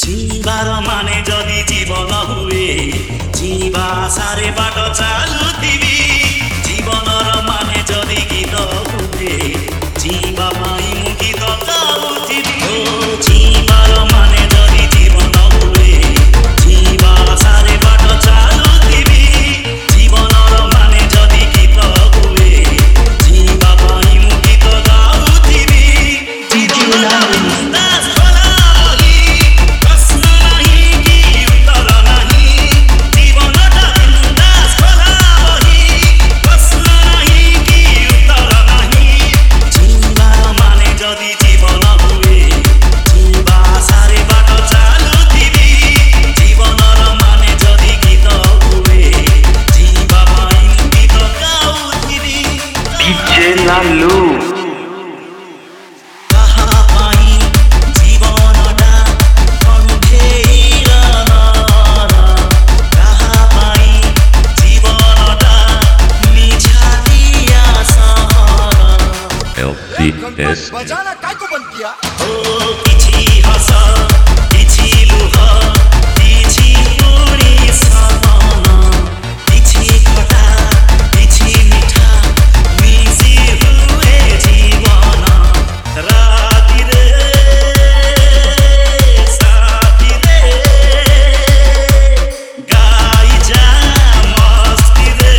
जीवार माने जदि जीवन हुए जीवा सारे बाट चालुथिबी जीवनर माने जदि गीत हुए जीवा पाई मु गीत गाउथिबी जीवार माने जदि जीवन हुए जीवा सारे बाट चालुथिबी जीवनर माने जदि गीत हुए जीवा पाई मु गीत गाउथिबी जीवनर लालू कहाँ पाई जीवनटा कण्ठेर कहाँ पाई जीवनटा निछादिया सहर LPS बजाना काय को बंद किया ओ किछि हस किछि लुह किछि पुरी सपना किछि खटा किछि मिठा मिसी हुए जीवन राति रे साथी रे गाई जा मस्ती रे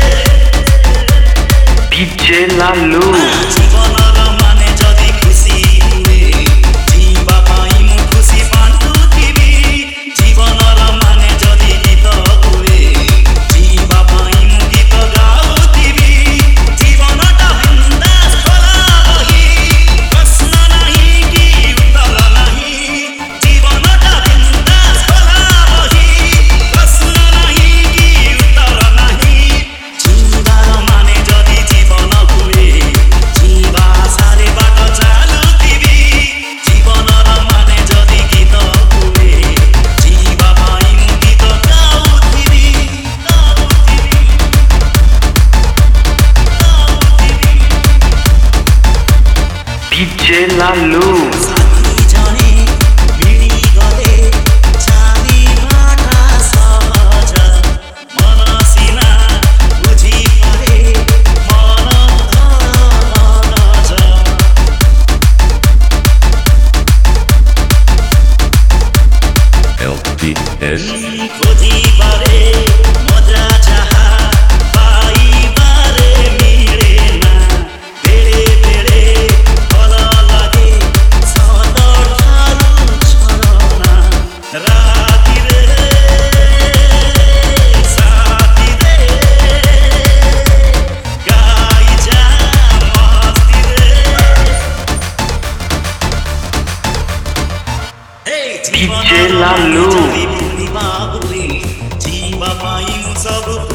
DJ लालू जीवनर माने जदि खुशी हुए जीवा पाई मु खुशी बांटुथिबी जीवनर माने जदि गीत हुए जीवा पाई मु गीत गाउथिबी जीवनटा बिंदास खोला बही प्रश्न नहीं कि उत्तर नहीं जीवनटा बिंदास खोला बही प्रश्न नहीं कि उत्तर नहीं जीवार माने जदि जीवन हुए जीवा सारे बाट चालुथिबी जीवनर माने जदि गीत हुए जीवा पाई मु गीत गाउथिबी DJ लालू साथी जने मिली गले चाँदी बाटा सहज मन सिना बुझी परे मन धरज LPS खोजी बारे मजा चाहा पाई बारे मिले ना बेड़े बेड़े फल लागे सतर ठालु छरना राति रे साथी रे गाई जा मस्ती रे DJ लालू जीवा पाई सब